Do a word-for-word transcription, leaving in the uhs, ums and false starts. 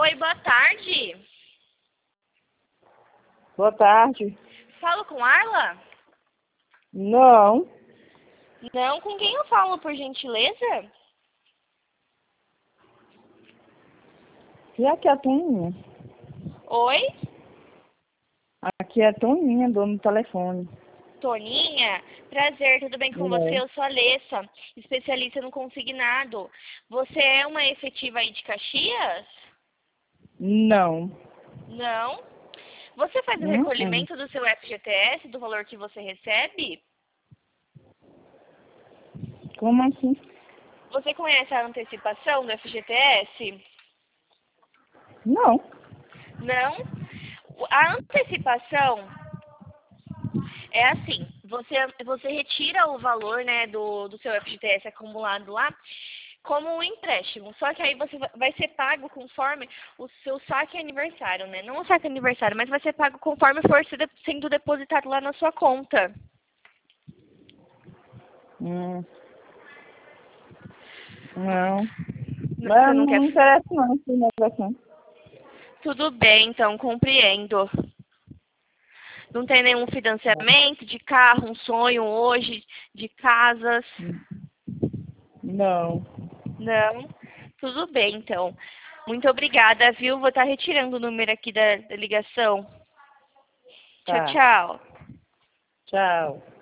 Oi, boa tarde. Boa tarde. Falo com Arla? Não. Não, com quem eu falo, por gentileza? E aqui é a Toninha? Oi, Aqui é a Toninha, dono do telefone. Toninha. Prazer, tudo bem com você? É. Eu sou a Alessa, especialista no consignado. Você é uma efetiva aí de Caxias? Não. Não. Você faz o Hum, hum. recolhimento do seu F G T S, do valor que você recebe? Como assim? Você conhece a antecipação do F G T S? Não. Não. A antecipação é assim, você, você retira o valor, né, do, do seu F G T S acumulado lá como um empréstimo. Só que aí você va- vai ser pago conforme o seu saque aniversário, né? Não o saque aniversário, mas vai ser pago conforme for se de- sendo depositado lá na sua conta. Hum. Não. N- Você Mas não quer... não interessa não esse negócio não. Tudo bem, então, compreendo. Não tem nenhum financiamento de carro, um sonho hoje, de casas? Não. Não? Tudo bem, então. Muito obrigada, viu? Vou estar retirando o número aqui da, da ligação. Tchau, Tá. tchau. Tchau.